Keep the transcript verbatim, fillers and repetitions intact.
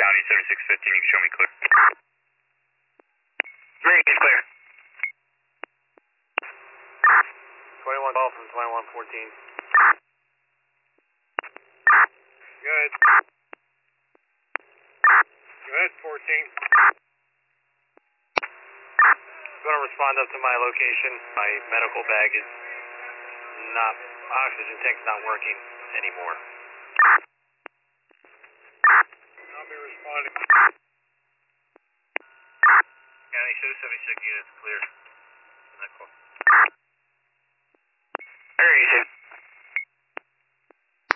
County seventy-six fifteen, you can show me clear. Green is clear. twenty-one twelve from twenty-one fourteen. Good. Go ahead, fourteen. I'm going to respond up to my location. My medical bag is not, oxygen tank's not working anymore. I'll be responding. County seventy-six units clear.